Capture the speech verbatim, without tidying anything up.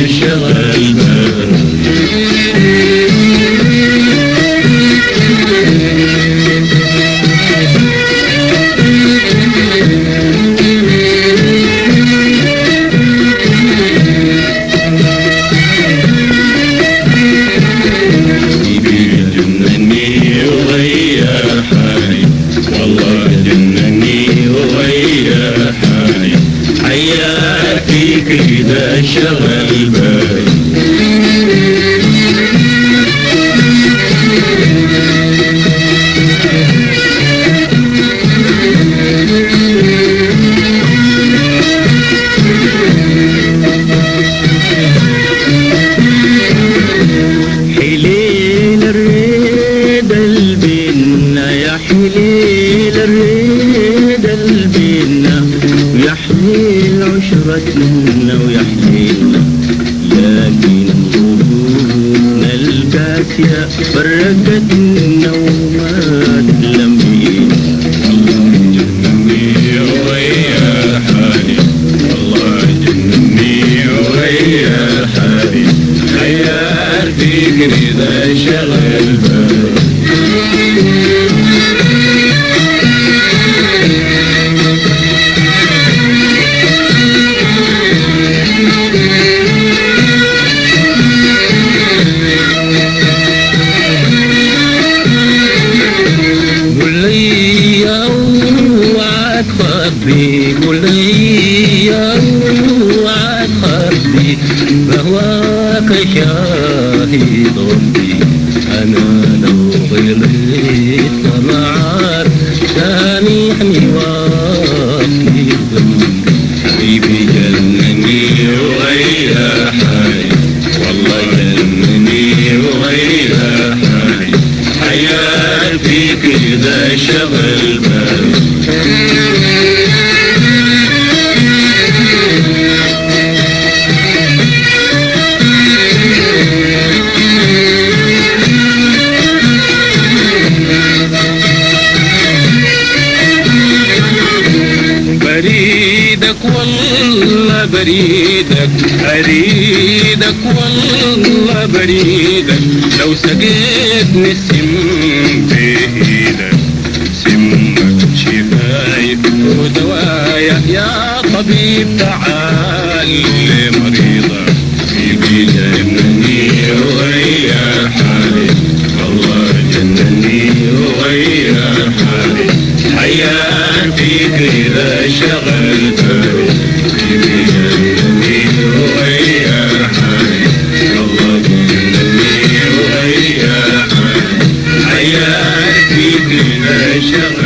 شغل كده شغل بالي حليل الريد البنا يا حليل الريد البنا ويحليل عشرتنا ويحليلنا لكن ظروفنا القاسية فرقتنا وما تلمينا. الله جنني ويا حالي والله جنني ويا حالي خيال فكري ذا شغل بالي قول لي يا وعد قلبي بهواك شاهد ربي أنا لو غليت طمعات سامحني واغفر ذنبي. حبيبي جنني وغير حالي والله جنني وغير حالي حيال فيك إذا شغل بالي بريدك والله بريدك أريدك والله بريدك لو سقيتني السم في ايدك سمك شفايك ودوايا يا طبيب تعال لمريضك. حبيبي جنني وغير حالي والله جنني وغير حالي حيال فيك إذا شغل بالي. حبيبي جنني وغير حالي والله جنني وغير حالي حيال فيك إذا شغل